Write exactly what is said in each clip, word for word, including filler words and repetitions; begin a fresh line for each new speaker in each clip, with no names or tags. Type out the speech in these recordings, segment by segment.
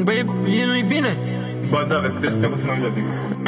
Băi, nu-i bine.
Ba da, vezi câte suntem puțin mai joc.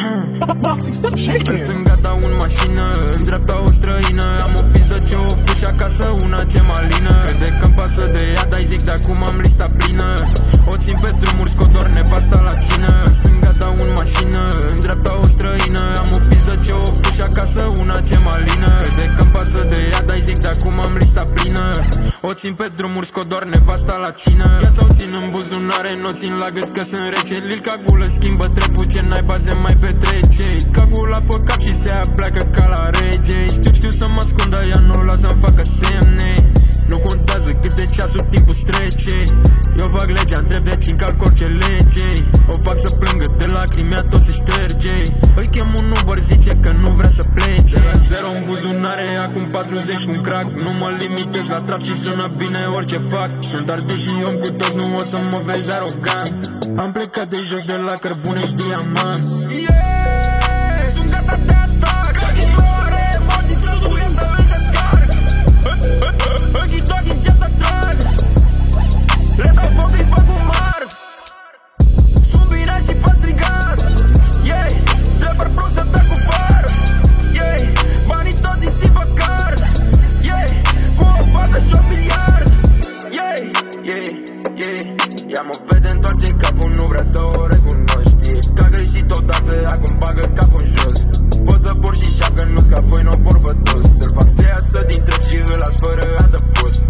În stânga dau în mașină, în dreapta o străină. Am o pizdă ce o fuși acasă, una ce malină. Crede că-mi pasă de ea, dar zic de acum am lista plină. O țin pe drumuri, scot doar nevasta la cină. În stânga dau în mașină, în dreapta o străină. Am o pizdă ce o fuși acasă, una ce malină. Crede că-mi pasă de ea, dar zic de acum am lista plină. O țin pe drumuri, scot doar nevasta la cină. Viața o țin în buzunare, n-o țin la gât că sunt rece. Lil ca gulă, schimbă trepul, ce n-ai baze mai petrece. Ca gula pe cap și se pleacă ca la rege. Știu, știu să mă ascund, dar ea nu lasă să-mi facă semne. Nu contează câte ceasuri, timpul strece. Eu fac legea, întreb de ce încalc orice lege. O fac să plângă de lacrimi, ea tot se șterge. Îi chem un Uber, zice că nu vrea să plece. De la zero în buzunare, acum patruzeci cu un crack. Nu mă limitez la trap și sună bine orice fac. Sunt arde și om cu toți, nu o să mă vezi arogant. Am plecat de jos de la cărbune și diamant. Yeah! Sunt gata de atac. Ochii mei are emoții, trebuie să îl descarc. Ochii tot încep să trag. Le dau foc, îi fac un mar. Sunt bine și pe strigar. Yeah! Trapper Pro să dă cu far. Yeah! Banii toți îi țin pe card. Yeah! Cu o fată și un miliard. Yeah! Yeah! Yeah! Ea mă vede, întoarce capul, nu vrea să o recunoști. Că a greșit odată, acum bagă capul în jos. Poți să por și șapcă, nu scap, voi n-o por pe toți. Să-l fac să iasă din trep și îl las fără adăpost.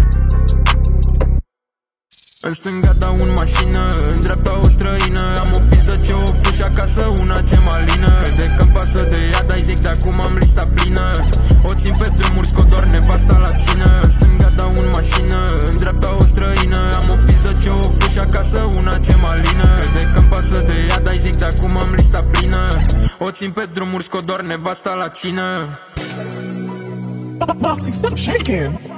În stânga dau în mașină, în dreapta o străină. Am o pizdă ce o fuși acasă, una ce malină. Crede că-mi pasă de ea, dar zic de acum am lista plină. O țin pe drumuri, scot doar nevasta la cină. În stânga dau în mașină, în dreapta o străină. Am o pizdă ce o fuși acasă, una ce malină. Crede că-mi pasă de ea, dar zic de acum am lista plină. O țin pe drumuri, scot doar nevasta la cină.
Moxie, stop shaking!